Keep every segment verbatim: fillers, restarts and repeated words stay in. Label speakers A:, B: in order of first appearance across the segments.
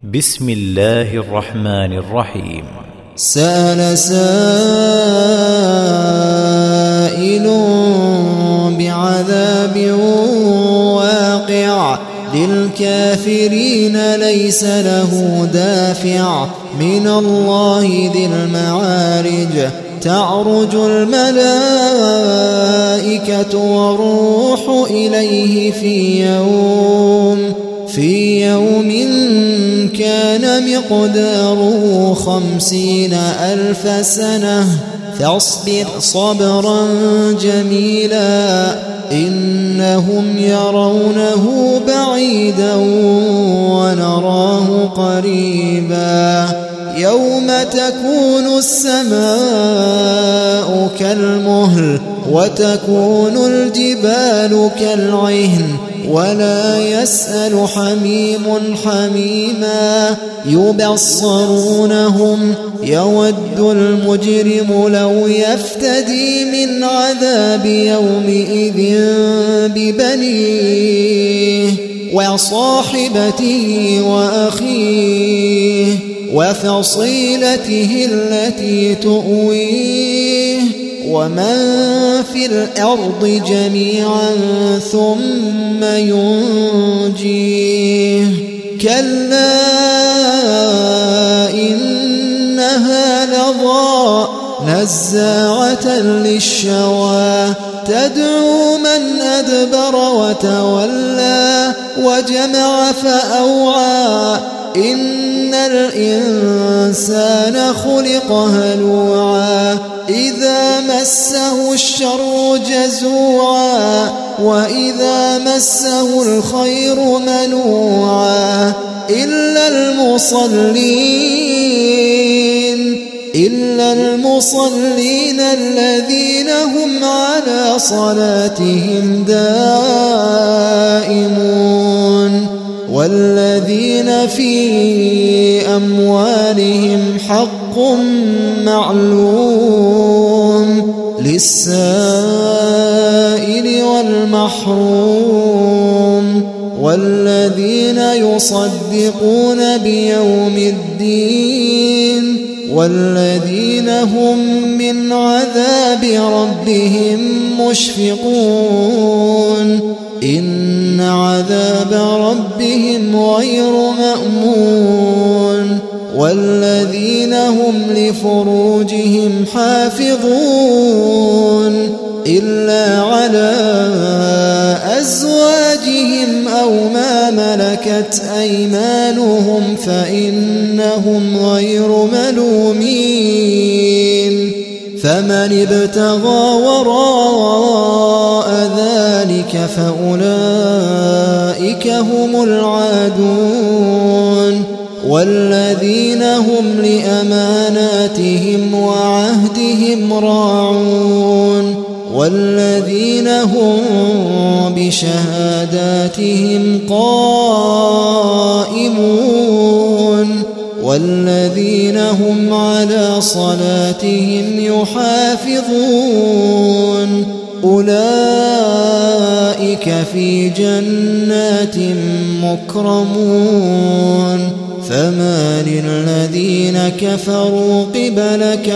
A: بسم الله الرحمن الرحيم.
B: سأل سائل بعذاب واقع للكافرين ليس له دافع من الله ذي المعارج تعرج الملائكة والروح إليه في يوم في يوم كان مقداره خمسين ألف سنة فاصبر صبرا جميلا إنهم يرونه بعيدا ونراه قريبا يوم تكون السماء كالمهل وتكون الجبال كالعهن ولا يسأل حميم حميما يبصرونهم يود المجرم لو يفتدي من عذاب يومئذ ببنيه وصاحبته وأخيه وفصيلته التي تؤويه ومن في الأرض جميعا ثم ينجيه كلا إنها لظى نزاعة للشوى تدعو من أدبر وتولى وجمع فأوعى إن الإنسان خلق هلوعا إذا مسه الشر جزوعا وإذا مسه الخير منوعا إلا المصلين إلا المصلين الذين هم على صلاتهم دائمون والذين في أموالهم حق معلوم للسائل والمحروم والذين يصدقون بيوم الدين والذين هم من عذاب ربهم مشفقون إن عذاب ربهم غير مأمون والذين هم لفروجهم حافظون إلا على أزواجهم أو ما ملكت أيمانهم فإنهم غير ملومين فمن ابتغى وراء ذلك فأولئك هم العادون والذين هم لأماناتهم وعهدهم راعون والذين هم بشهاداتهم قائمون والذين هم على صلاتهم يحافظون أولئك في جنات مكرمون فما للذين كفروا قبلك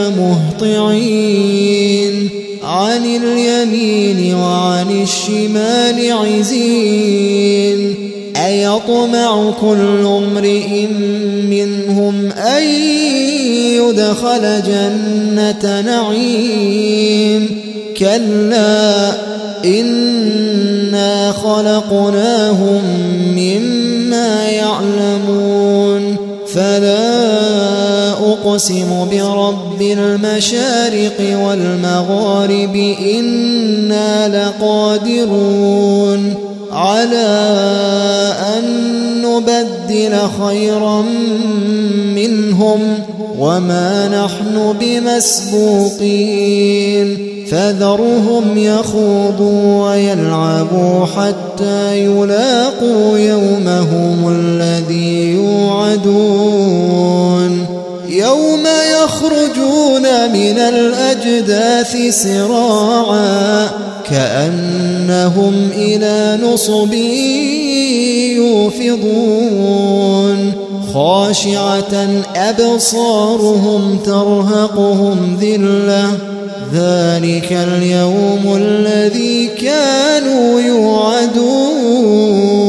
B: مهطعين عن اليمين وعن الشمال عزين أيطمع كل امرئ منهم أن يدخل جنة نعيم كلا إنا خلقناهم مما يعلمون فلا أقسم برب المشارق والمغارب إنا لقادرون على أن نبدل خيرا منهم وما نحن بمسبوقين فذرهم يخوضوا ويلعبوا حتى يلاقوا يومهم الذي يوعدون يوم يخرجون من الأجداث سراعا كأنهم إلى نصب يوفضون خاشعة أبصارهم ترهقهم ذلة ذلك اليوم الذي كانوا يوعدون